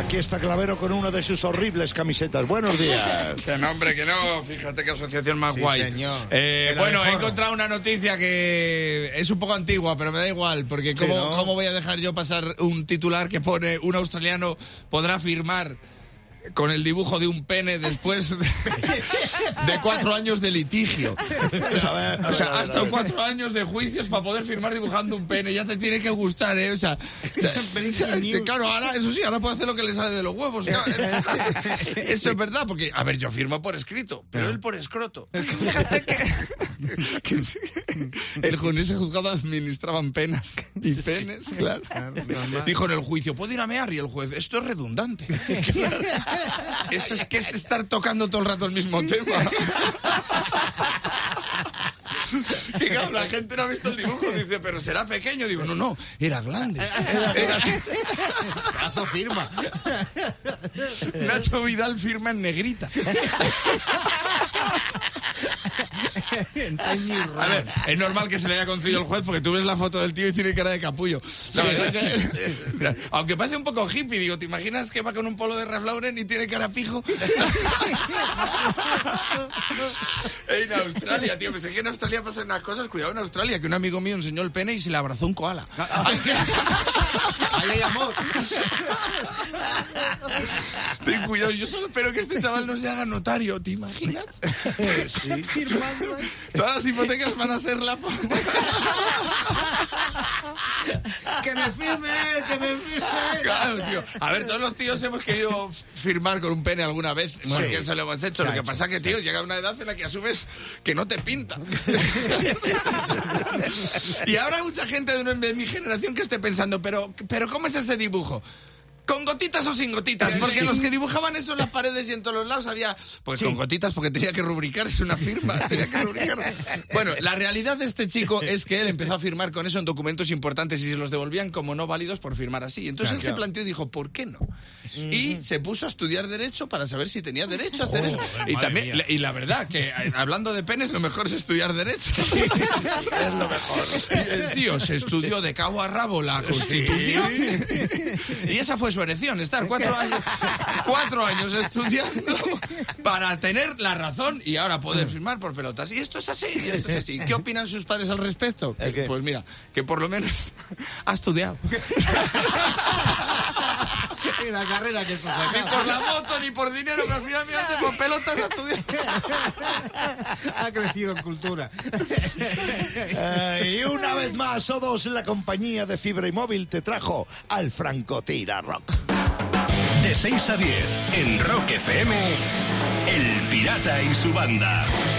Aquí está Clavero con una de sus horribles camisetas. Buenos días. Que no, hombre, que no. Fíjate qué asociación más guay. Señor. Bueno, he encontrado una noticia que es un poco antigua, pero me da igual, porque ¿cómo voy a dejar yo pasar un titular que pone un australiano podrá firmar con el dibujo de un pene después de 4 años de litigio? O sea, hasta 4 años de juicios para poder firmar dibujando un pene. Ya te tiene que gustar, ¿eh? O sea, claro, ahora, eso sí, ahora puede hacer lo que le sale de los huevos. Claro. Eso es verdad, porque, a ver, yo firmo por escrito, pero él por escroto. Fíjate que en ese juzgado administraban penas y penes, claro. Dijo en el juicio, ¿puedo ir a mear? Y el juez, esto es redundante. Eso es que es estar tocando todo el rato el mismo tema. Y claro, la gente no ha visto el dibujo, dice, pero será pequeño. Digo, no, era grande. Pedazo firma. Nacho Vidal firma en negrita. A ver, es normal que se le haya concedido el juez porque tú ves la foto del tío y tiene cara de capullo. La verdad que, mira, aunque parece un poco hippie, digo, ¿te imaginas que va con un polo de Ralph Lauren y tiene cara pijo? En Australia, tío, pensé que en Australia pasan unas cosas. Cuidado en Australia, que un amigo mío enseñó el pene y se le abrazó un koala. Ahí hay amor. Ten cuidado, yo solo espero que este chaval no se haga notario, ¿te imaginas? Sí, firmando. Todas las hipotecas van a ser la... ¡Que me firme! Claro, tío. A ver, todos los tíos hemos querido firmar con un pene alguna vez, porque eso lo hemos hecho. Lo que pasa es que, tío, llega una edad en la que asumes que no te pinta. Y ahora hay mucha gente de mi generación que esté pensando, pero ¿cómo es ese dibujo? ¿Con gotitas o sin gotitas? Porque los que dibujaban eso en las paredes y en todos los lados había... Pues con gotitas, porque tenía que rubricar, es una firma, tenía que rubricar. Bueno, la realidad de este chico es que él empezó a firmar con eso en documentos importantes y se los devolvían como no válidos por firmar así. Entonces él se planteó y dijo, ¿por qué no? Y se puso a estudiar Derecho para saber si tenía derecho a hacer eso. Y también, y la verdad, que hablando de penes, lo mejor es estudiar Derecho. Es lo mejor. El tío se estudió de cabo a rabo la Constitución. Y esa fue su erección, estar 4 años estudiando para tener la razón y ahora poder firmar por pelotas. Y esto es así, y esto es así. ¿Qué opinan sus padres al respecto? Pues mira, que por lo menos ha estudiado. Y la carrera que se ha Ni por la moto, ni por dinero, que al final, mírate, por pelotas ha estudiado. Ha crecido en cultura. Y una vez más, O2, la compañía de fibra y móvil, te trajo al Francotira Rock. De 6 a 10, en Rock FM, El Pirata y su banda.